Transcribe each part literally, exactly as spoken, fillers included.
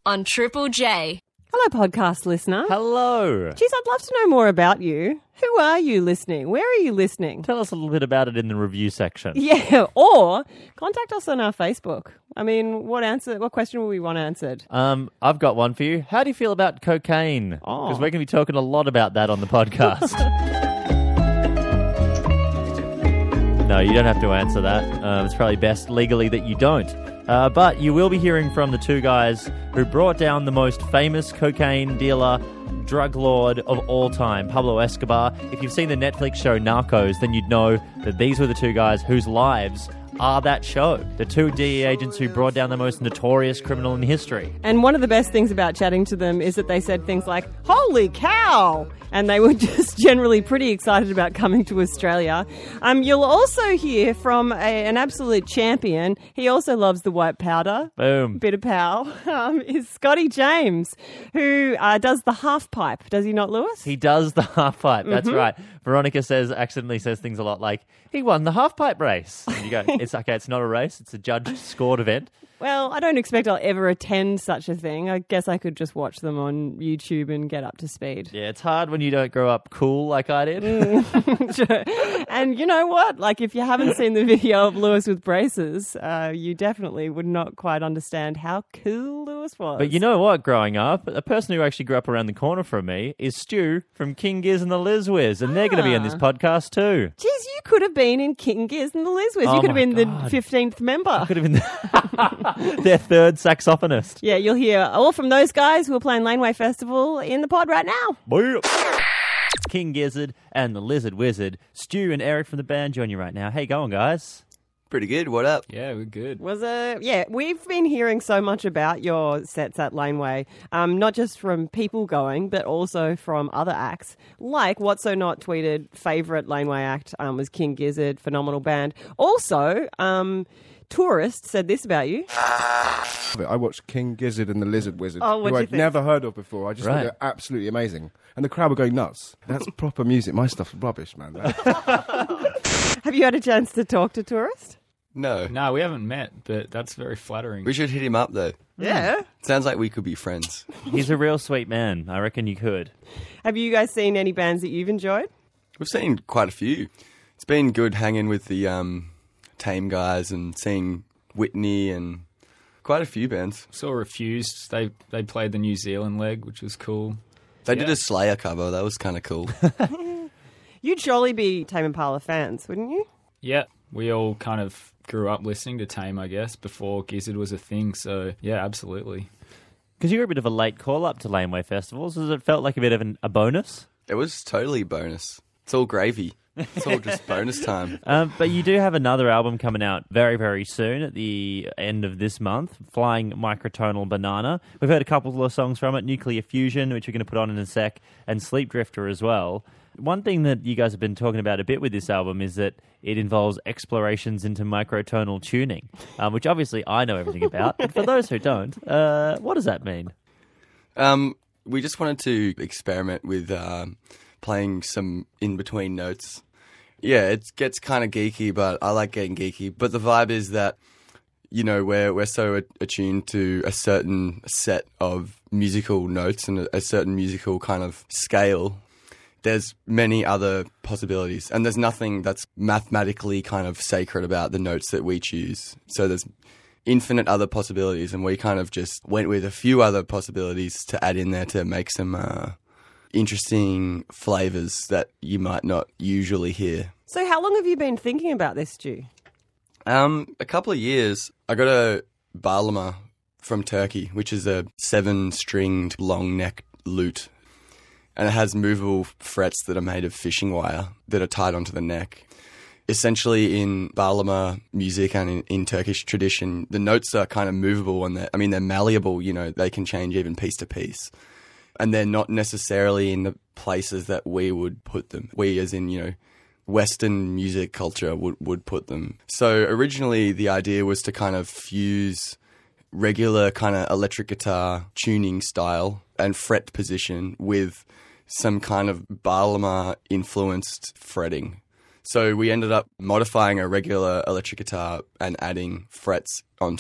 on Triple J. Hello, podcast listener. Hello. Geez, I'd love to know more about you. Who are you listening? Where are you listening? Tell us a little bit about it in the review section. Yeah, or contact us on our Facebook. I mean, what answer? What question will we want answered? Um, I've got one for you. How do you feel about cocaine? Oh. Because we're going to be talking a lot about that on the podcast. No, you don't have to answer that. Um, it's probably best legally that you don't. Uh, but you will be hearing from the two guys who brought down the most famous cocaine dealer, drug lord of all time, Pablo Escobar. If you've seen the Netflix show Narcos, then you'd know that these were the two guys whose lives are that show. The two D E agents who brought down the most notorious criminal in history. And one of the best things about chatting to them is that they said things like, holy cow! And they were just generally pretty excited about coming to Australia. Um, you'll also hear from a, an absolute champion. He also loves the white powder. Boom. Bit of pow. Um, is Scotty James, who uh, does the half pipe. Does he not, Lewis? He does the half pipe. That's Mm-hmm. right. Veronica says, accidentally says things a lot like, he won the half pipe race. And you go, it's okay, it's not a race. It's a judged scored event. Well, I don't expect I'll ever attend such a thing. I guess I could just watch them on YouTube and get up to speed. Yeah, it's hard when you don't grow up cool like I did. Sure. And you know what? Like, if you haven't seen the video of Lewis with braces, uh, you definitely would not quite understand how cool Lewis was. But you know what, growing up, a person who actually grew up around the corner from me is Stu from King Giz and the Liz Wiz, and they're going to be on this podcast too. Geez, you could have been in King Giz and the Liz Wiz. Oh You could have my been God. the fifteenth member. Could have been the- their third saxophonist. Yeah, you'll hear all from those guys who are playing Laneway Festival in the pod right now. It's King Gizzard and the Lizard Wizard. Stu and Eric from the band join you right now. How you going, guys? Pretty good. What up? Yeah, we're good. Was a yeah, we've been hearing so much about your sets at Laneway, um, not just from people going, but also from other acts. Like What's So Not tweeted, favourite Laneway act um, was King Gizzard, phenomenal band. Also, um, Tourist said this about you. I watched King Gizzard and the Lizard Wizard, Oh, what'd who you I'd think? never heard of before. I just Right. thought they were absolutely amazing. And the crowd were going nuts. That's proper music. My stuff's rubbish, man. Have you had a chance to talk to Tourist? No. No, we haven't met, but that's very flattering. We should hit him up, though. Yeah. Sounds like we could be friends. He's a real sweet man. I reckon you could. Have you guys seen any bands that you've enjoyed? We've seen quite a few. It's been good hanging with the um, Tame guys and seeing Whitney and quite a few bands. Saw Refused. They they played the New Zealand leg, which was cool. They did Yeah. a Slayer cover. That was kind of cool. You'd surely be Tame Impala fans, wouldn't you? Yeah, we all kind of grew up listening to Tame, I guess, before Gizzard was a thing. So, yeah, absolutely. Because you were a bit of a late call-up to Laneway Festivals. Has it felt like a bit of an, a bonus? It was totally bonus. It's all gravy. It's all just bonus time. Um, but you do have another album coming out very, very soon at the end of this month, Flying Microtonal Banana. We've heard a couple of songs from it, Nuclear Fusion, which we're going to put on in a sec, and Sleep Drifter as well. One thing that you guys have been talking about a bit with this album is that it involves explorations into microtonal tuning, um, which obviously I know everything about. But for those who don't, uh, what does that mean? Um, we just wanted to experiment with um, playing some in-between notes. Yeah, it gets kind of geeky, but I like getting geeky. But the vibe is that, you know, we're we're so attuned to a certain set of musical notes and a, a certain musical kind of scale. There's many other possibilities, and there's nothing that's mathematically kind of sacred about the notes that we choose. So there's infinite other possibilities, and we kind of just went with a few other possibilities to add in there to make some uh, interesting flavours that you might not usually hear. So how long have you been thinking about this, Stu? Um, a couple of years. I got a bağlama from Turkey, which is a seven-stringed long-necked lute. And it has movable frets that are made of fishing wire that are tied onto the neck. Essentially, in bağlama music and in, in Turkish tradition, the notes are kind of movable and they're, I mean, they're malleable, you know, they can change even piece to piece. And they're not necessarily in the places that we would put them. We, as in, you know, Western music culture would, would put them. So originally, the idea was to kind of fuse regular kind of electric guitar tuning style and fret position with some kind of bağlama influenced fretting. So we ended up modifying a regular electric guitar and adding frets onto it.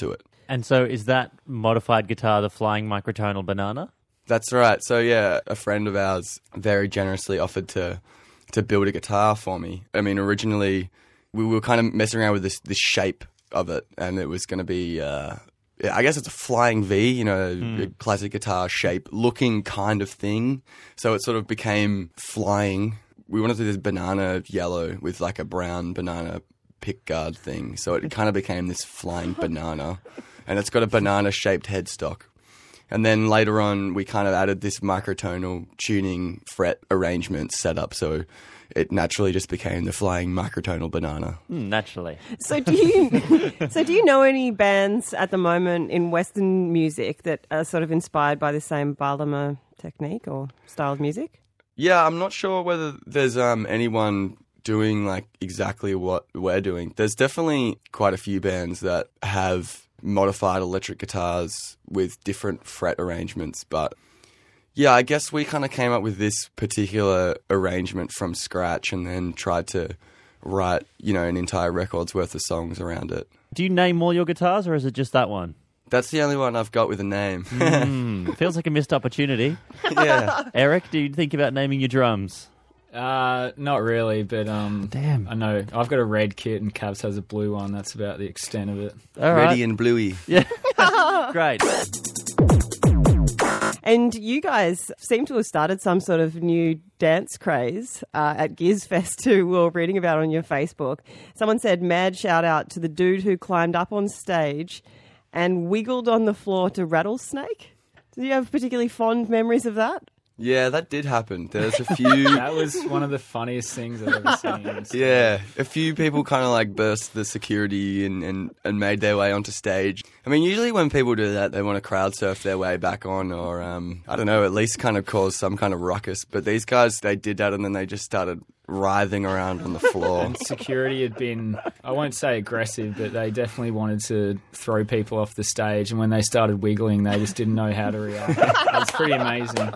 And so is that modified guitar the Flying Microtonal Banana? That's right. So yeah, a friend of ours very generously offered to to build a guitar for me. I mean, originally we were kind of messing around with this this shape of it, and it was going to be, uh, I guess it's a flying V, you know, mm. a classic guitar shape looking kind of thing. So it sort of became flying. We wanted to do this banana yellow with like a brown banana pick guard thing. So it kind of became this flying banana, and it's got a banana shaped headstock. And then later on, we kind of added this microtonal tuning fret arrangement setup. So it naturally just became the Flying Microtonal Banana. Mm, naturally. So do you so do you know any bands at the moment in Western music that are sort of inspired by the same Balama technique or style of music? Yeah, I'm not sure whether there's um, anyone doing like exactly what we're doing. There's definitely quite a few bands that have modified electric guitars with different fret arrangements, but yeah, I guess we kind of came up with this particular arrangement from scratch and then tried to write, you know, an entire record's worth of songs around it. Do you name all your guitars, or is it just that one? That's the only one I've got with a name. mm, feels like a missed opportunity. Yeah. Eric, do you think about naming your drums? Uh, not really, but um, Damn. I know I've got a red kit and Cavs has a blue one. That's about the extent of it. All right. Reddy and Bluey. Yeah. Great. And you guys seem to have started some sort of new dance craze uh, at Gizfest too. We were reading about on your Facebook. Someone said, mad shout out to the dude who climbed up on stage and wiggled on the floor to Rattlesnake. Do you have particularly fond memories of that? Yeah, that did happen. There's a few... That was one of the funniest things I've ever seen. So. Yeah, a few people kind of like burst the security and, and, and made their way onto stage. I mean, usually when people do that, they want to crowd surf their way back on or, um, I don't know, at least kind of cause some kind of ruckus. But these guys, they did that and then they just started writhing around on the floor. And security had been, I won't say aggressive, but they definitely wanted to throw people off the stage. And when they started wiggling, they just didn't know how to react. It was pretty amazing.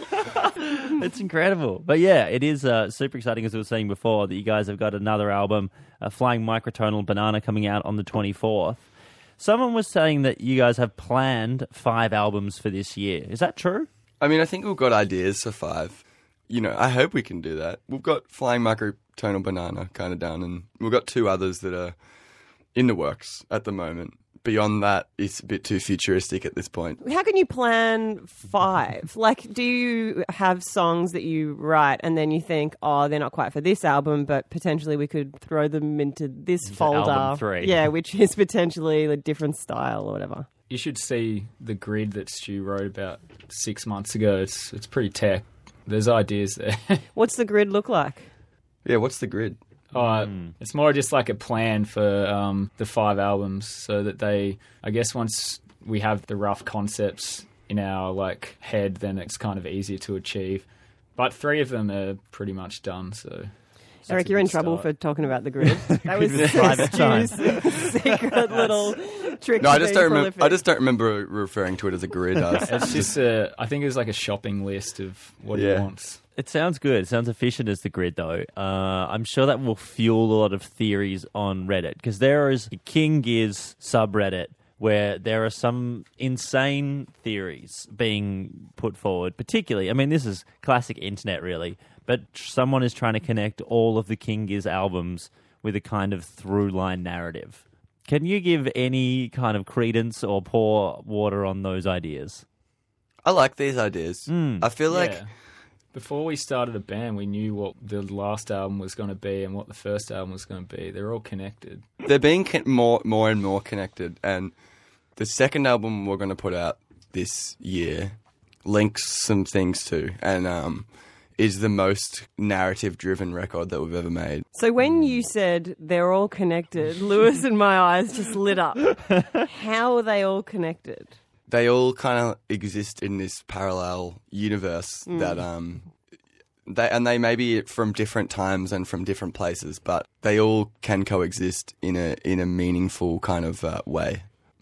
It's incredible. But yeah, it is uh, super exciting, as we were saying before, that you guys have got another album, uh, Flying Microtonal Banana, coming out on the twenty-fourth. Someone was saying that you guys have planned five albums for this year. Is that true? I mean, I think we've got ideas for five. You know, I hope we can do that. We've got Flying Microtonal Banana kind of done, and we've got two others that are in the works at the moment. Beyond that, it's a bit too futuristic at this point. How can you plan five? Like, do you have songs that you write and then you think, oh, they're not quite for this album, but potentially we could throw them into this Into folder? album three. Yeah, which is potentially a different style or whatever. You should see the grid that Stu wrote about six months ago. It's it's pretty tech. There's ideas there. What's the grid look like? Yeah, what's the grid? Oh, mm. It's more just like a plan for um, the five albums, so that they, I guess, once we have the rough concepts in our like head, then it's kind of easier to achieve. But three of them are pretty much done. So, Eric, you're in trouble for talking about the grid. That was private time. Stu's secret little trick. No, I to just be don't remember. prolific. I just don't remember referring to it as a grid. I was- It's just a, I think it was like a shopping list of what Yeah. he wants. It sounds good. It sounds efficient as the grid, though. Uh, I'm sure that will fuel a lot of theories on Reddit, because there is a King Giz subreddit where there are some insane theories being put forward, particularly, I mean, this is classic internet, really, but someone is trying to connect all of the King Giz albums with a kind of through-line narrative. Can you give any kind of credence or pour water on those ideas? I like these ideas. Mm. I feel like... Yeah. Before we started a band, we knew what the last album was going to be and what the first album was going to be. They're all connected. They're being con- more, more and more connected, and the second album we're going to put out this year links some things too, and um, is the most narrative-driven record that we've ever made. So when you said they're all connected, Lewis and my eyes just lit up. How are they all connected? They all kind of exist in this parallel universe mm. that um, they and they may be from different times and from different places, but they all can coexist in a in a meaningful kind of uh, way.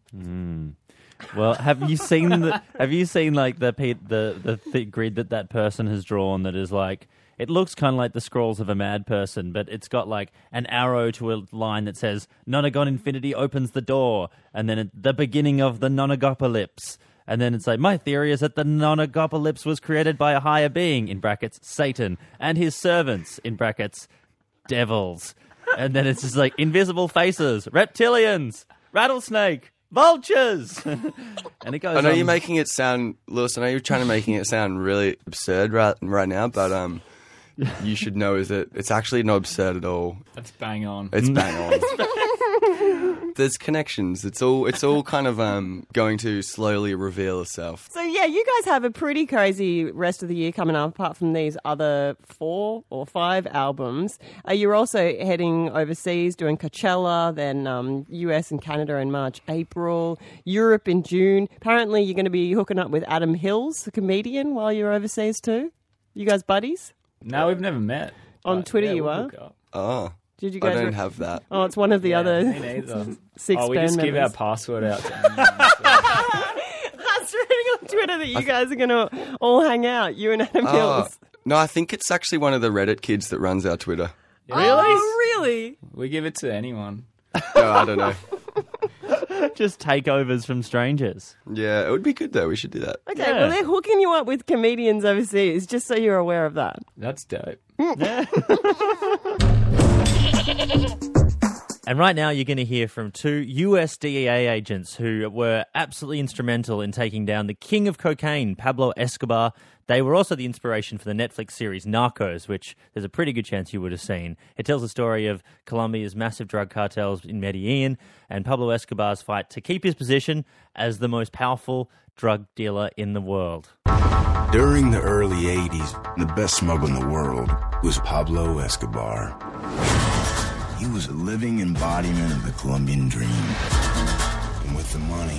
Mm. Well, have you seen the have you seen like the the the, the grid that that person has drawn that is like It looks kind of like the scrolls of a mad person, but it's got like an arrow to a line that says Nonagon Infinity opens the door, and then at the beginning of the Nonagopocalypse. And then it's like, my theory is that the Nonagopocalypse was created by a higher being, in brackets, Satan, and his servants, in brackets, devils. And then it's just like invisible faces, reptilians, rattlesnake, vultures. And it goes I know on. you're making it sound, Lewis, I know you're trying to making it sound really absurd right, right now, but um, you should know is that it's actually not absurd at all. That's bang on. It's bang on. There's connections. It's all it's all kind of um, going to slowly reveal itself. So yeah, you guys have a pretty crazy rest of the year coming up. Apart from these other four or five albums, uh, you're also heading overseas, doing Coachella, then um, U S and Canada in March, April, Europe in June. Apparently, you're going to be hooking up with Adam Hills, the comedian, while you're overseas too. You guys buddies? No, we've never met. On But, Twitter yeah, you we'll are? hook up. Oh, Did you I guys? don't re- have that. Oh, it's one of the Yeah, other me neither. six Oh, we band just give our members. password out to anyone. I was reading on Twitter that you guys are going to all hang out, you and Adam Oh, Hills. no, I think it's actually one of the Reddit kids that runs our Twitter. Oh, really? We give it to anyone. No, I don't know. Just takeovers from strangers. Yeah, it would be good though. We should do that. Okay, Yeah. well, they're hooking you up with comedians overseas, just so you're aware of that. That's dope. And right now you're going to hear from two U S D E A agents who were absolutely instrumental in taking down the king of cocaine, Pablo Escobar. They were also the inspiration for the Netflix series Narcos, which there's a pretty good chance you would have seen. It tells the story of Colombia's massive drug cartels in Medellin and Pablo Escobar's fight to keep his position as the most powerful drug dealer in the world. During the early eighties, the best smuggler in the world was Pablo Escobar. He was a living embodiment of the Colombian dream. And with the money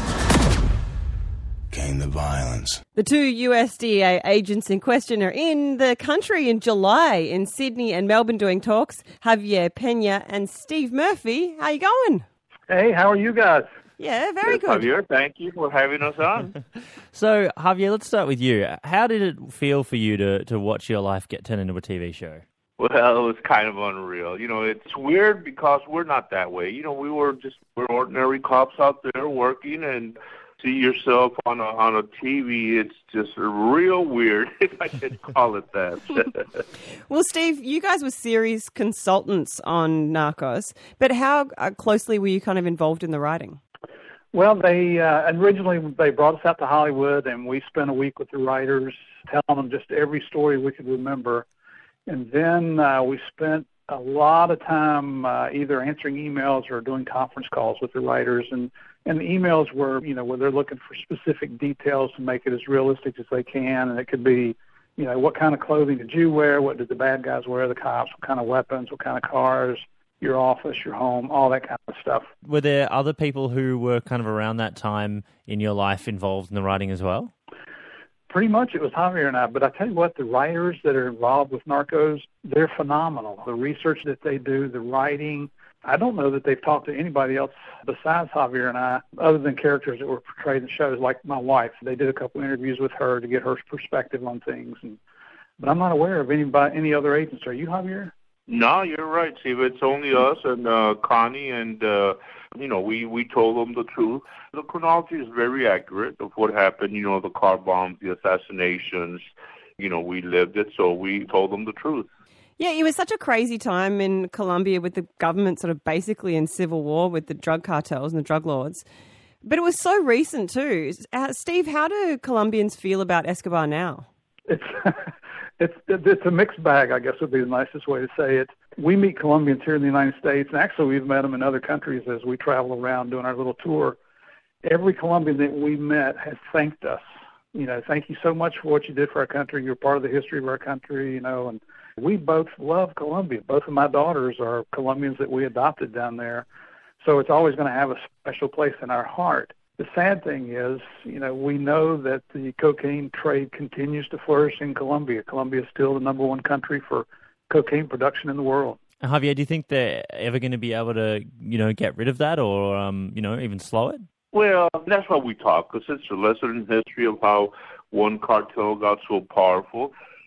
came the violence. The two U S D E A agents in question are in the country in July in Sydney and Melbourne doing talks. Javier Pena and Steve Murphy. How you going? Hey, how are you guys? Yeah, very Yes, good. Javier, thank you for having us on. So, Javier, let's start with you. How did it feel for you to, to watch your life get turned into a T V show? Well, it was kind of unreal. You know, it's weird because we're not that way. You know, we were just we're ordinary cops out there working, and see yourself on a on a T V. It's just real weird, if I could call it that. Well, Steve, you guys were series consultants on Narcos, but how uh, closely were you kind of involved in the writing? Well, they uh, originally they brought us out to Hollywood, and we spent a week with the writers, telling them just every story we could remember. And then uh, we spent a lot of time uh, either answering emails or doing conference calls with the writers. And, and the emails were, you know, where they're looking for specific details to make it as realistic as they can. And it could be, you know, what kind of clothing did you wear? What did the bad guys wear, the cops? What kind of weapons? What kind of cars? Your office, your home, all that kind of stuff. Were there other people who were kind of around that time in your life involved in the writing as well? Pretty much it was Javier and I, but I tell you what, the writers that are involved with Narcos, they're phenomenal. The research that they do, the writing, I don't know that they've talked to anybody else besides Javier and I, other than characters that were portrayed in shows, like my wife. They did a couple interviews with her to get her perspective on things. And, but I'm not aware of anybody, any other agents. Are you, Javier? No, you're right, Steve. It's only us and uh, Connie, and, uh, you know, we, we told them the truth. The chronology is very accurate of what happened, you know, the car bombs, the assassinations. You know, we lived it, so we told them the truth. Yeah, it was such a crazy time in Colombia with the government sort of basically in civil war with the drug cartels and the drug lords. But it was so recent too. Uh, Steve, how do Colombians feel about Escobar now? It's it's it's a mixed bag, I guess would be the nicest way to say it. We meet Colombians here in the United States, and actually we've met them in other countries as we travel around doing our little tour. Every Colombian that we met has thanked us. You know, thank you so much for what you did for our country. You're part of the history of our country, you know, and we both love Colombia. Both of my daughters are Colombians that we adopted down there. So it's always going to have a special place in our heart. The sad thing is, you know, we know that the cocaine trade continues to flourish in Colombia. Colombia is still the number one country for cocaine production in the world. Javier, do you think they're ever going to be able to, you know, get rid of that or, um, you know, even slow it? Well, that's why we talk, because it's a lesson in history of how one cartel got so powerful.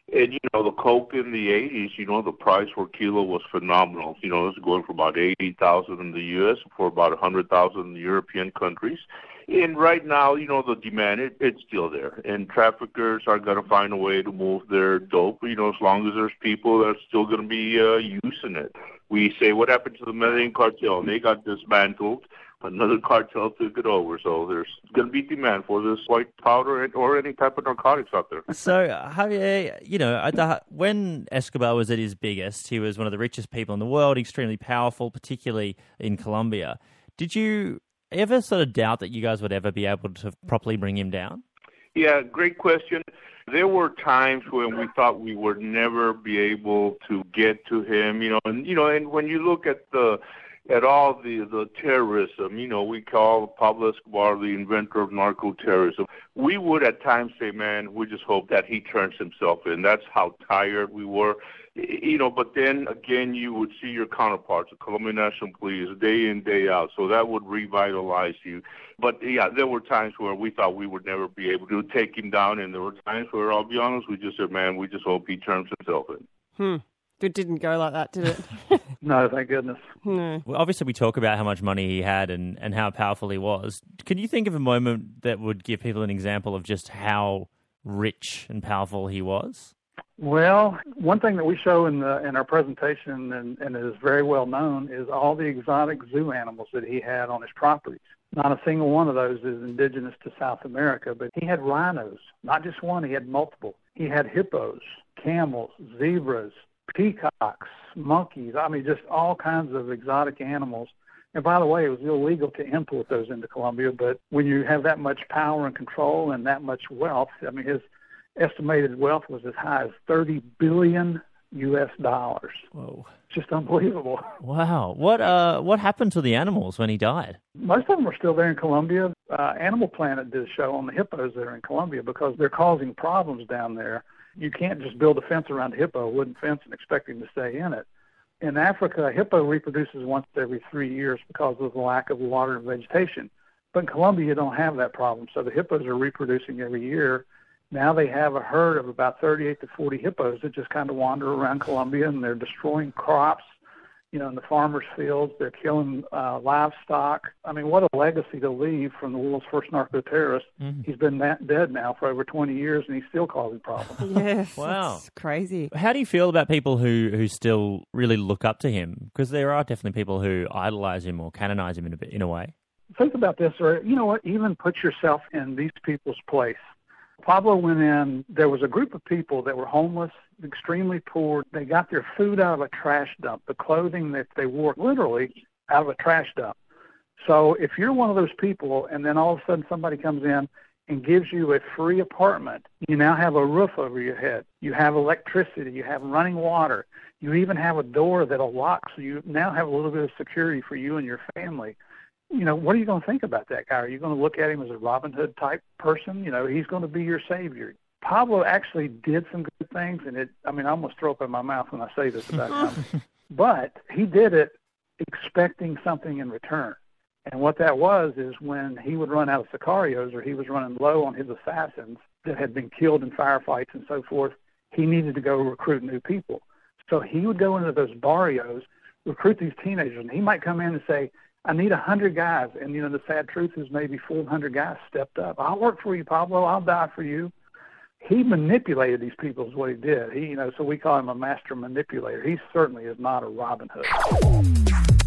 And, you know, the coke in the eighties, you know, the price per kilo was phenomenal. You know, it was going for about eighty thousand in the U S, for about one hundred thousand in the European countries. And right now, you know, the demand, it, it's still there. And traffickers are going to find a way to move their dope, you know, as long as there's people that are still going to be uh, using it. We say, what happened to the Medellin cartel? They got dismantled. Another cartel took it over. So there's going to be demand for this white powder or any type of narcotics out there. So, Javier, you know, at the, when Escobar was at his biggest, he was one of the richest people in the world, extremely powerful, particularly in Colombia. Did you ever sort of doubt that you guys would ever be able to properly bring him down? Yeah, great question. There were times when we thought we would never be able to get to him, you know, and you know, and when you look at the at all the the terrorism, you know, we call Pablo Escobar the inventor of narco-terrorism. We would at times say, man, we just hope that he turns himself in. That's how tired we were. You know, but then again, you would see your counterparts, the Colombian National Police, day in, day out. So that would revitalize you. But yeah, there were times where we thought we would never be able to take him down. And there were times where, I'll be honest, we just said, man, we just hope he turns himself in. Hmm. It didn't go like that, did it? No, thank goodness. No. Well, obviously, we talk about how much money he had and, and how powerful he was. Can you think of a moment that would give people an example of just how rich and powerful he was? Well, one thing that we show in the in our presentation and, and is very well known is all the exotic zoo animals that he had on his properties. Not a single one of those is indigenous to South America, but he had rhinos, not just one, he had multiple. He had hippos, camels, zebras, peacocks, monkeys, I mean, just all kinds of exotic animals. And by the way, it was illegal to import those into Colombia, but when you have that much power and control and that much wealth, I mean, his estimated wealth was as high as thirty billion U S dollars. Whoa. Just unbelievable. Wow. What uh what happened to the animals when he died? Most of them are still there in Colombia. Uh, Animal Planet did a show on the hippos that are in Colombia because they're causing problems down there. You can't just build a fence around a hippo, a wooden fence, and expect him to stay in it. In Africa, a hippo reproduces once every three years because of the lack of water and vegetation. But in Colombia, you don't have that problem. So the hippos are reproducing every year. Now they have a herd of about thirty-eight to forty hippos that just kind of wander around Colombia, and they're destroying crops, you know, in the farmers' fields. They're killing uh, livestock. I mean, what a legacy to leave from the world's first narco-terrorist. Mm-hmm. He's been that dead now for over twenty years, and he's still causing problems. Yes, wow. That's crazy. How do you feel about people who, who still really look up to him? Because there are definitely people who idolize him or canonize him in a, in a way. Think about this, or you know what, even put yourself in these people's place. Pablo went in, there was a group of people that were homeless, extremely poor. They got their food out of a trash dump, the clothing that they wore literally out of a trash dump. So if you're one of those people and then all of a sudden somebody comes in and gives you a free apartment, you now have a roof over your head. You have electricity. You have running water. You even have a door that'll lock, so you now have a little bit of security for you and your family. You know, what are you going to think about that guy? Are you going to look at him as a Robin Hood type person? You know, he's going to be your savior. Pablo actually did some good things, and it, I mean, I almost throw up in my mouth when I say this about him. But he did it expecting something in return. And what that was is when he would run out of sicarios or he was running low on his assassins that had been killed in firefights and so forth, he needed to go recruit new people. So he would go into those barrios, recruit these teenagers, and he might come in and say, I need a hundred guys. And, you know, the sad truth is maybe four hundred guys stepped up. I'll work for you, Pablo. I'll die for you. He manipulated these people is what he did. He, you know, so we call him a master manipulator. He certainly is not a Robin Hood.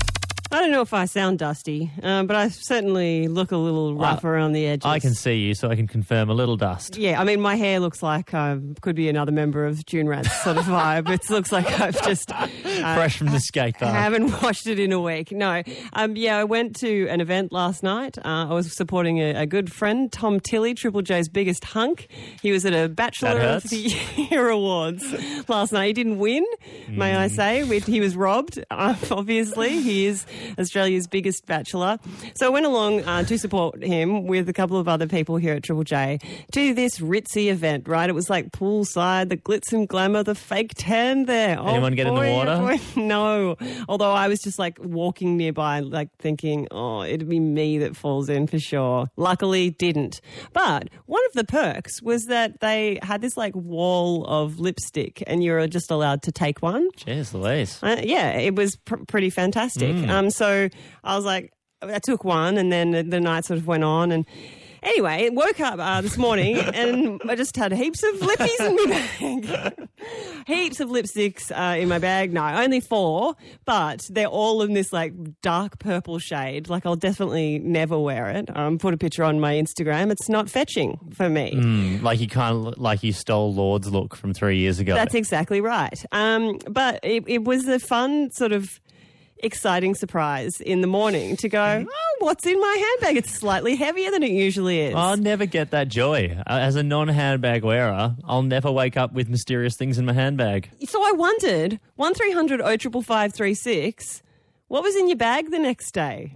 I don't know if I sound dusty, um, but I certainly look a little rough uh, around the edges. I can see you, so I can confirm a little dust. Yeah, I mean, my hair looks like um, could be another member of June Rats sort of vibe. It looks like I've just... Uh, Fresh from the skate park. I haven't washed it in a week. No. Um, yeah, I went to an event last night. Uh, I was supporting a, a good friend, Tom Tilley, Triple J's biggest hunk. He was at a Bachelor of the Year Awards last night. He didn't win, mm. may I say. He was robbed, uh, obviously. He is Australia's biggest bachelor. So I went along uh, to support him with a couple of other people here at Triple J to this ritzy event, right? It was like poolside, the glitz and glamour, the fake tan there. Anyone oh, get boy, in the water? No, no. Although I was just like walking nearby, like thinking, oh, it'd be me that falls in for sure. Luckily, didn't. But one of the perks was that they had this like wall of lipstick, and you were just allowed to take one. Jeez Louise. Uh, yeah, it was pr- pretty fantastic. Mm. Um, so I was like, I took one, and then the, the night sort of went on, and. Anyway, woke up uh, this morning and I just had heaps of lippies in my bag. Heaps of lipsticks uh, in my bag. No, only four, but they're all in this like dark purple shade. Like I'll definitely never wear it. Um, put a picture on my Instagram. It's not fetching for me. Mm, like you kind of look like you stole Lord's look from three years ago. That's exactly right. Um, but it, it was a fun sort of exciting surprise in the morning to go, oh, what's in my handbag? It's slightly heavier than it usually is. I'll never get that joy. Uh, As a non-handbag wearer, I'll never wake up with mysterious things in my handbag. So I wondered, one three hundred oh five five three six, what was in your bag the next day?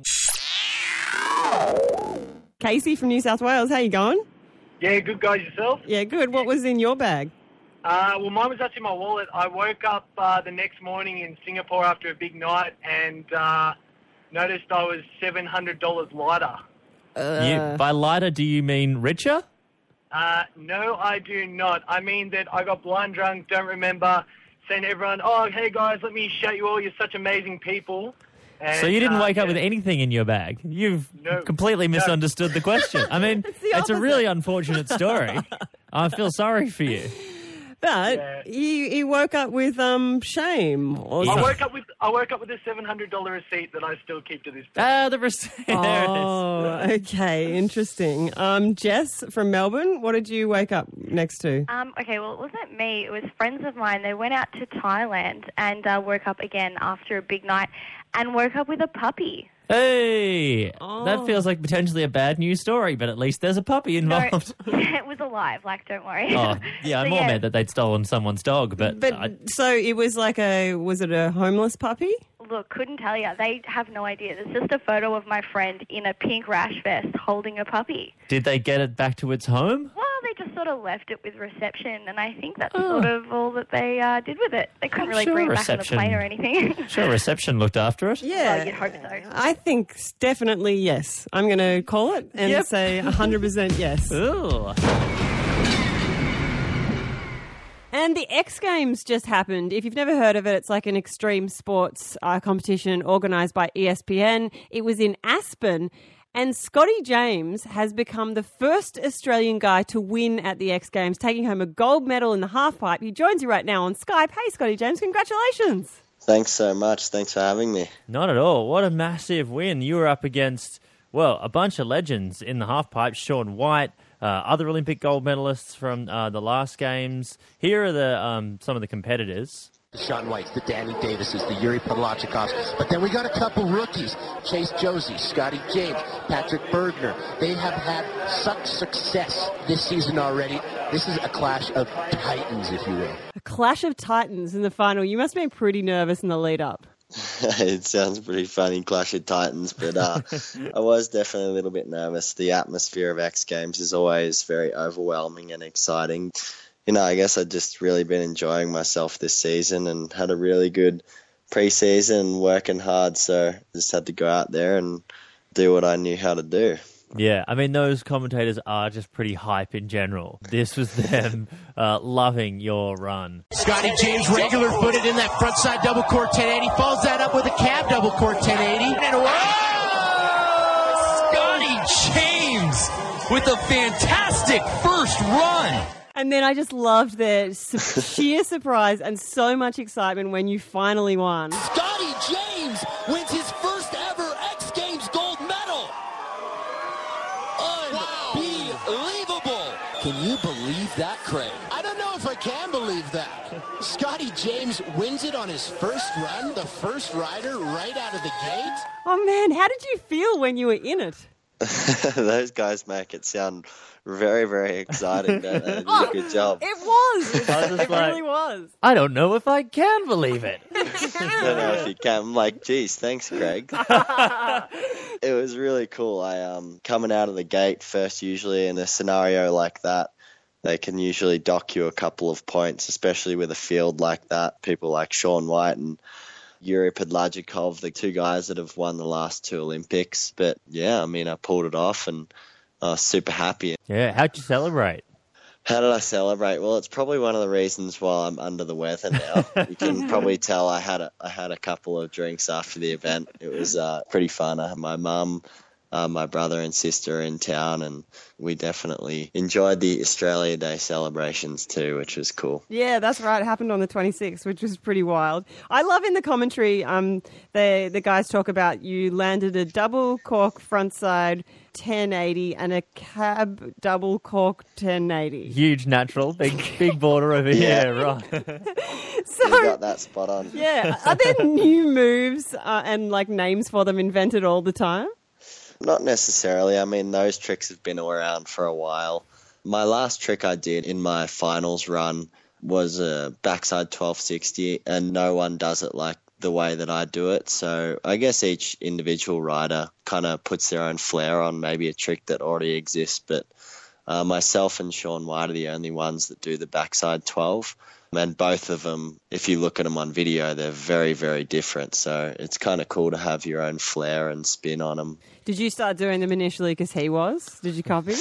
Casey from New South Wales, how you going? Yeah, good guys yourself. Yeah, good. What was in your bag? Uh, well, mine was actually my wallet. I woke up uh, the next morning in Singapore after a big night and uh, noticed I was seven hundred dollars lighter. You, by lighter, do you mean richer? Uh, no, I do not. I mean that I got blind drunk, don't remember, saying to everyone, oh, hey guys, let me shout you all, you're such amazing people. And, So you didn't uh, wake up yeah. with anything in your bag. You've No. completely No. misunderstood the question. I mean, the it's a really opposite. unfortunate story. I feel sorry for you. But Yeah. you, you woke up with um shame. Or I something. woke up with I woke up with a seven hundred dollars receipt that I still keep to this day. Ah, the receipt. There it is. Oh, okay, interesting. Um, Jess from Melbourne, what did you wake up next to? Um, okay, well, it wasn't me. It was friends of mine. They went out to Thailand and uh, woke up again after a big night and woke up with a puppy. Hey, Oh. that feels like potentially a bad news story, but at least there's a puppy No, involved. it was alive, like, don't worry. Oh, yeah, I So, more yeah. meant that they'd stolen someone's dog, but, But I, so it was like a, was it a homeless puppy? Look, couldn't tell you. They have no idea. There's just a photo of my friend in a pink rash vest holding a puppy. did they get it back to its home? Well, they just sort of left it with reception, and I think that's Oh. sort of all that they uh, did with it. They couldn't I'm really sure bring it back on the reception- plane or anything. Sure, reception looked after it. Yeah. Well, you'd hope so. I think definitely yes. I'm going to call it and Yep. say one hundred percent yes. Ooh. And the X Games just happened. If you've never heard of it, it's like an extreme sports uh, competition organised by E S P N. It was in Aspen. And Scotty James has become the first Australian guy to win at the X Games, taking home a gold medal in the halfpipe. He joins you right now on Skype. Hey, Scotty James, congratulations. Thanks so much. Thanks for having me. Not at all. What a massive win. You were up against, well, a bunch of legends in the halfpipe. Shaun White, uh, other Olympic gold medalists from uh, the last games. Here are the um, some of the competitors. The Shaun Whites, the Danny Davises, the Yuri Podolachkovs. But then we got a couple rookies. Chase Josie, Scotty James, Patrick Bergner. They have had such success this season already. This is a clash of titans, if you will. A clash of titans in the final. You must have been pretty nervous in the lead up. It sounds pretty funny, Clash of Titans, but uh, I was definitely a little bit nervous. The atmosphere of X Games is always very overwhelming and exciting. You know, I guess I've just really been enjoying myself this season and had a really good pre-season, working hard, so I just had to go out there and do what I knew how to do. Yeah, I mean, those commentators are just pretty hype in general. This was them uh, loving your run. Scotty James, regular footed in that front side double core ten eighty, follows that up with a cab double core ten eighty. And whoa! Scotty James with a fantastic first run. And then I just loved the su- sheer surprise and so much excitement when you finally won. Scotty James wins his first ever X Games gold medal. Unbelievable. Can you believe that, Craig? I don't know if I can believe that. Scotty James wins it on his first run, the first rider right out of the gate. Oh man, how did you feel when you were in it? Those guys make it sound very, very exciting. Don't they? They do a good job. It was. It, I was just it like- really was. I don't know if I can believe it. I don't know if you can. I'm like, geez, thanks, Craig. It was really cool. I um coming out of the gate first, usually in a scenario like that, they can usually dock you a couple of points, especially with a field like that. People like Shaun White and Yuri Podlagikov, the two guys that have won the last two Olympics. But yeah, I mean, I pulled it off and I was super happy. Yeah, how'd you celebrate? How did I celebrate? Well, it's probably one of the reasons why I'm under the weather now. You can probably tell I had a, I had a couple of drinks after the event. It was uh, pretty fun. I had my mum, uh, my brother and sister in town, and we definitely enjoyed the Australia Day celebrations too, which was cool. Yeah, that's right. It happened on the twenty-sixth, which was pretty wild. I love in the commentary, um, the the guys talk about you landed a double cork frontside ten eighty and a cab double cork ten eighty. Huge natural, big big border over Yeah. here, right? So, You got that spot on. yeah, are there new moves uh, and like names for them invented all the time? Not necessarily. I mean, those tricks have been around for a while. My last trick I did in my finals run was a backside twelve sixty, and no one does it like the way that I do it. So I guess each individual rider kind of puts their own flair on maybe a trick that already exists. But uh, myself and Shaun White are the only ones that do the backside twelve. And both of them, if you look at them on video, they're very, very different. So it's kind of cool to have your own flair and spin on them. Did you start doing them initially because he was? Did you copy?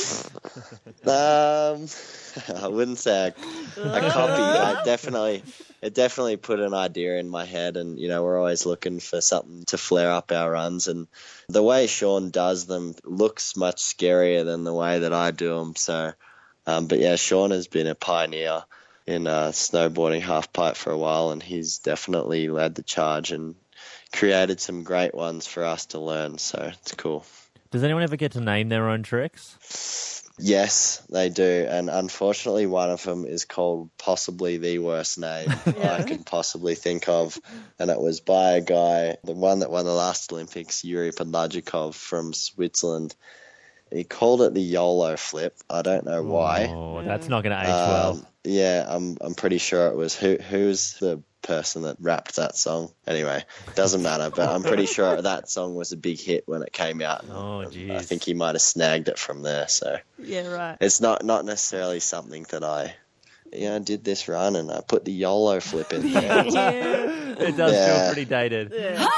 Um, I wouldn't say a, a copy. I definitely, it definitely put an idea in my head, and you know we're always looking for something to flare up our runs. And the way Shaun does them looks much scarier than the way that I do them. So, um, but yeah, Shaun has been a pioneer in uh, snowboarding half pipe for a while, and he's definitely led the charge and created some great ones for us to learn. So it's cool. Does anyone ever get to name their own tricks? Yes, they do. And unfortunately, one of them is called possibly the worst name Yeah. I could possibly think of. And it was by a guy, the one that won the last Olympics, Yuri Podlagikov from Switzerland. He called it the YOLO flip. I don't know why. Oh, that's not going to age Um, well. Yeah, I'm I'm pretty sure it was who who's the person that rapped that song. Anyway, doesn't matter, but I'm pretty sure that song was a big hit when it came out. Oh, jeez. I think he might have snagged it from there. So Yeah, right. it's not not necessarily something that I yeah I did this run and I put the YOLO flip in there. It does Yeah. feel pretty dated.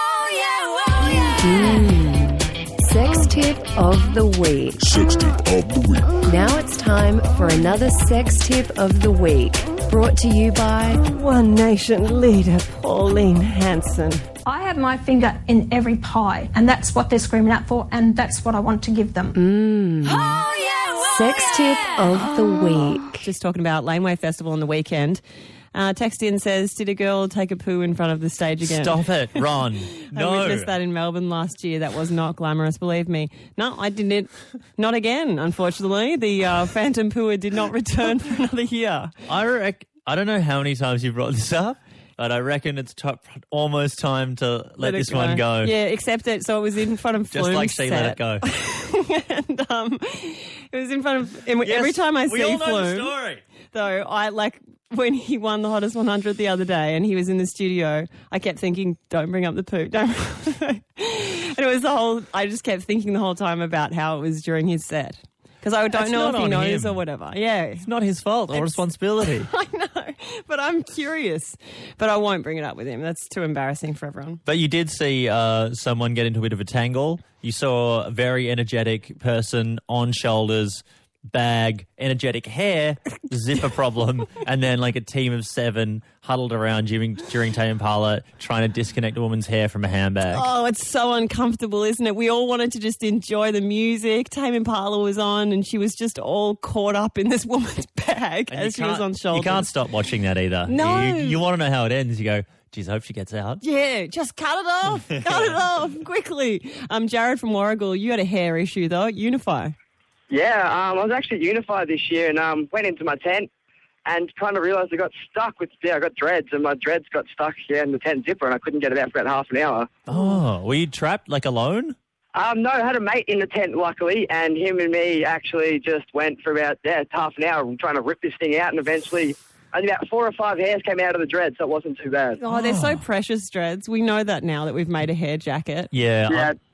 Sex tip of the week. Sex tip of the week. Now it's time for another sex tip of the week. Brought to you by One Nation leader Pauline Hanson. I have my finger in every pie, and that's what they're screaming out for, and that's what I want to give them. Mm. Sex tip of the week. Just talking about Laneway Festival on the weekend. Uh, text in says, did a girl take a poo in front of the stage again? Stop it, Ron. No. I witnessed that in Melbourne last year. That was not glamorous, believe me. No, I didn't. Not again, unfortunately. The uh, phantom pooer did not return for another year. I rec- I don't know how many times you've brought this up, but I reckon it's t- almost time to let, it this one go. Yeah, except that, so it was in front of Just Flume's like she let it go. and um, it was in front of, and every Yes, time I we see all know the Flume, story. though, I like, when he won the Hottest one hundred the other day and he was in the studio, I kept thinking, don't bring up the poo. Don't. And it was the whole, I just kept thinking the whole time about how it was during his set. Because I don't That's know not if he on knows him. or whatever. Yeah. It's not his fault or It's- responsibility. I know, but I'm curious. But I won't bring it up with him. That's too embarrassing for everyone. But you did see uh, someone get into a bit of a tangle. You saw a very energetic person on shoulders, bag, energetic hair, zipper problem, and then like a team of seven huddled around during, during Tame Impala trying to disconnect a woman's hair from a handbag. Oh, it's so uncomfortable, isn't it? We all wanted to just enjoy the music. Tame Impala was on and she was just all caught up in this woman's bag And you as she was can't- on shoulders. You can't stop watching that either. No. You, you want to know how it ends. You go, geez, I hope she gets out. Yeah, just cut it off. Cut it off quickly. Um, Jared from Warragul, you had a hair issue though at Unify. Yeah, um, I was actually at Unify this year and um, went into my tent and kind of realised I got stuck with, yeah, I got dreads and my dreads got stuck, yeah, in the tent zipper and I couldn't get it out for about half an hour. Oh, were you trapped like alone? Um, no, I had a mate in the tent, luckily, and him and me actually just went for about, yeah, half an hour trying to rip this thing out and eventually only about four or five hairs came out of the dread, so it wasn't too bad. Oh, they're so precious, dreads. We know that now that we've made a hair jacket. Yeah. Yeah. I'm-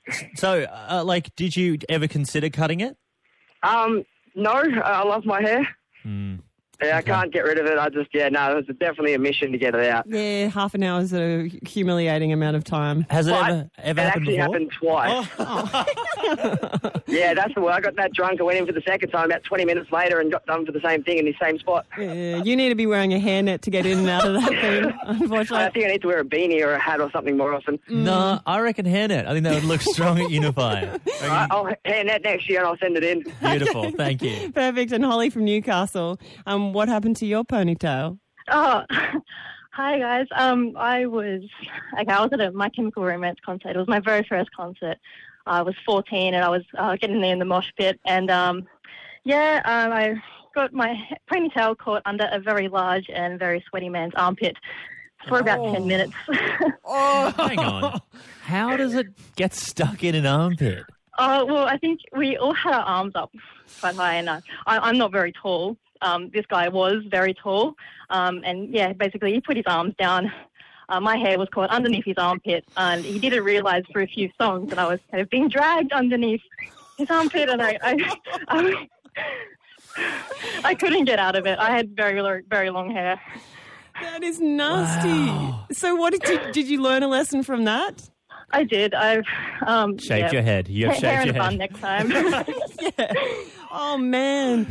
So, uh, like, did you ever consider cutting it? Um, no, I love my hair. Mm. Yeah, I can't get rid of it. I just, yeah, no, it was definitely a mission to get it out. Yeah, half an hour is a humiliating amount of time. Has it But ever, ever it happened actually before? happened twice. Oh. Yeah, that's the way I got that drunk. I went in for the second time about twenty minutes later and got done for the same thing in the same spot. Yeah, you need to be wearing a hairnet to get in and out of that thing, unfortunately. I think I need to wear a beanie or a hat or something more often. No, I reckon hairnet. I think that would look strong at Unify. I- I'll hand that next year and I'll send it in. Beautiful, thank you. Perfect. And Holly from Newcastle, um, what happened to your ponytail? Oh, hi guys. Um, I was okay. I was at a My Chemical Romance concert. It was my very first concert. I was fourteen, and I was uh, getting there in the mosh pit, and um, yeah, um, I got my ponytail caught under a very large and very sweaty man's armpit for about Oh. ten minutes. Oh, hang on. How does it get stuck in an armpit? Uh, well, I think we all had our arms up quite high, and uh, I, I'm not very tall. Um, this guy was very tall, um, and yeah, basically he put his arms down. Uh, my hair was caught underneath his armpit, and he didn't realise for a few songs that I was kind of being dragged underneath his armpit, and I, I, I, I couldn't get out of it. I had very, lo- very long hair. That is nasty. So, what did you, did you learn a lesson from that? I did. I've um, Shaved yeah. your head. You have Ha- shaved hair in your a bun head. next time. Yeah. Oh man.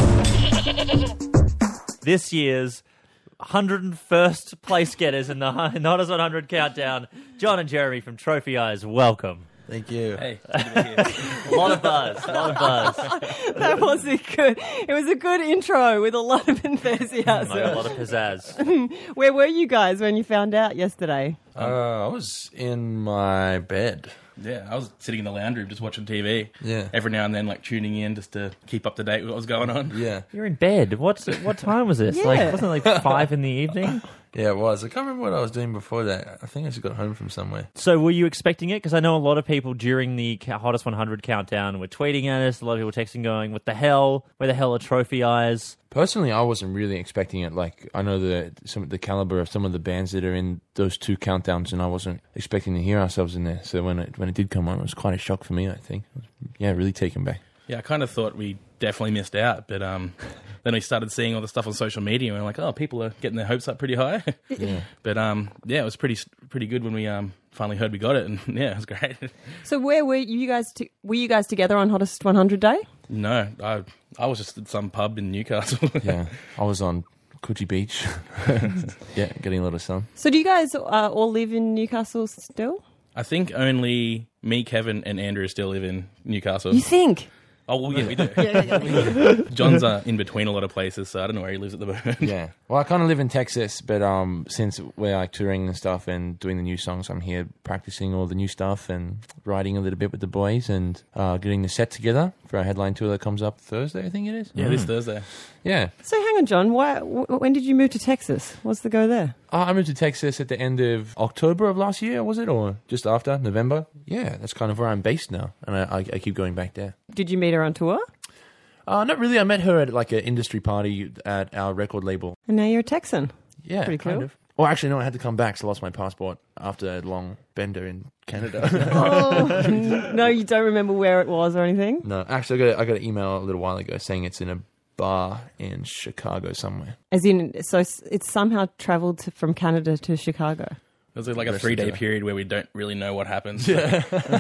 This year's one hundred first place getters in the Hottest one hundred countdown, John and Jeremy from Trophy Eyes. Welcome. Thank you. Hey, a lot of buzz, a lot of buzz. That was a good. It was a good intro with a lot of I enthusiasm. got a lot of pizzazz. Where were you guys when you found out yesterday? Uh, I was in my bed. Yeah, I was sitting in the lounge room just watching T V. Yeah. Every now and then, like, tuning in just to keep up to date with what was going on. Yeah. You're in bed. What's what time was this? Yeah. Like, wasn't it like five in the evening? Yeah, it was. I can't remember what I was doing before that. I think I just got home from somewhere. So were you expecting it? Because I know a lot of people during the ca- Hottest one hundred countdown were tweeting at us. A lot of people texting going, what the hell? Where the hell are Trophy Eyes? Personally, I wasn't really expecting it. Like, I know the some the caliber of some of the bands that are in those two countdowns, and I wasn't expecting to hear ourselves in there. So when it when it did come on, it was quite a shock for me, I think. It was, yeah, really taken back. Yeah, I kind of thought we definitely missed out, but um, then we started seeing all the stuff on social media, and we're like, oh, people are getting their hopes up pretty high. Yeah. But um, yeah, it was pretty pretty good when we um finally heard we got it, and yeah, it was great. So where were you guys? To, were you guys together on Hottest one hundred Day? No, I I was just at some pub in Newcastle. Yeah, I was on Coogee Beach. Yeah, getting a lot of sun. So do you guys uh, all live in Newcastle still? I think only me, Kevin, and Andrew still live in Newcastle. You think? Oh, well, yeah, we do. Yeah, yeah, yeah. John's uh, in between a lot of places, so I don't know where he lives at the moment. Yeah. Well, I kind of live in Texas, but um, since we're like touring and stuff and doing the new songs, I'm here practicing all the new stuff and writing a little bit with the boys and uh, getting the set together for our headline tour that comes up Thursday, I think it is. Yeah, this Thursday. Yeah. So hang on, John. Why? W- when did you move to Texas? What's the go there? Uh, I moved to Texas at the end of October of last year, was it? Or just after, November? Yeah, that's kind of where I'm based now, and I, I, I keep going back there. Did you meet her on tour? Uh, not really. I met her at like an industry party at our record label. And now you're a Texan. Yeah, Pretty kind cool. of. Well, actually, no, I had to come back, so I lost my passport after a long bender in Canada. Oh, no, you don't remember where it was or anything? No, actually, I got, I got an email a little while ago saying it's in a bar in Chicago somewhere. As in, so it's, it's somehow travelled to, from Canada to Chicago. There's like a Listen three-day to it. period where we don't really know what happens. Yeah.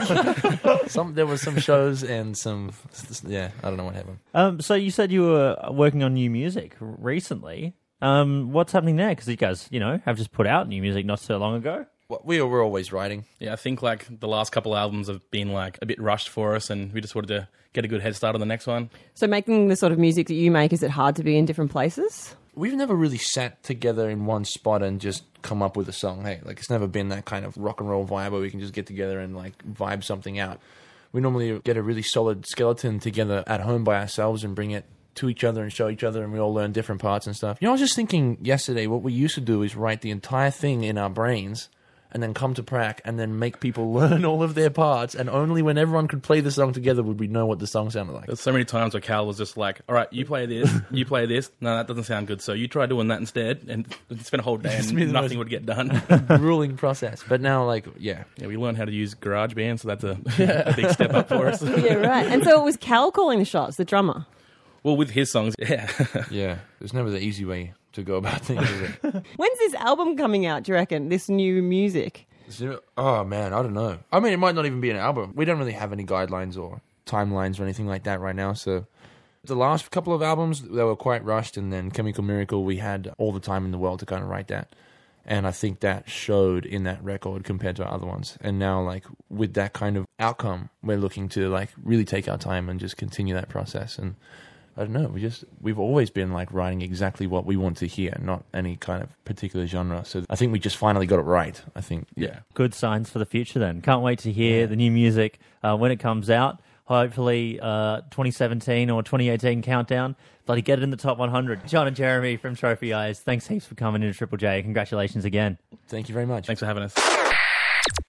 some There was some shows and some, yeah, I don't know what happened. Um, so you said you were working on new music recently. Um, what's happening there? Because you guys, you know, have just put out new music not so long ago. Well, we were always writing. Yeah, I think like the last couple albums have been like a bit rushed for us, and we just wanted to get a good head start on the next one. So making the sort of music that you make, is it hard to be in different places? We've never really sat together in one spot and just come up with a song. Hey, like it's never been that kind of rock and roll vibe where we can just get together and like vibe something out. We normally get a really solid skeleton together at home by ourselves and bring it to each other and show each other, and we all learn different parts and stuff. You know, I was just thinking yesterday, what we used to do is write the entire thing in our brains and then come to prac and then make people learn all of their parts, and only when everyone could play the song together would we know what the song sounded like. There's so many times where Cal was just like, all right, you play this, you play this. No, that doesn't sound good, so you try doing that instead, and spend a whole day It's and been the nothing most would get done. grueling process. But now, like, yeah. Yeah, we learned how to use GarageBand, so that's a, a big step up for us. Yeah, right. And so it was Cal calling the shots, the drummer. Well, with his songs, yeah. Yeah, there's never the easy way to go about things, is it? When's this album coming out, do you reckon? This new music? Oh, man, I don't know. I mean, it might not even be an album. We don't really have any guidelines or timelines or anything like that right now, so... The last couple of albums, they were quite rushed, and then Chemical Miracle, we had all the time in the world to kind of write that. And I think that showed in that record compared to our other ones. And now, like, with that kind of outcome, we're looking to, like, really take our time and just continue that process. And I don't know, we just, we've always been, like, writing exactly what we want to hear, not any kind of particular genre. So I think we just finally got it right, I think. Yeah. Good signs for the future then. Can't wait to hear yeah. the new music uh, when it comes out. Hopefully, uh, twenty seventeen or twenty eighteen countdown. Bloody get it in the top one hundred. John and Jeremy from Trophy Eyes, thanks heaps for coming into Triple J. Congratulations again. Thank you very much. Thanks for having us.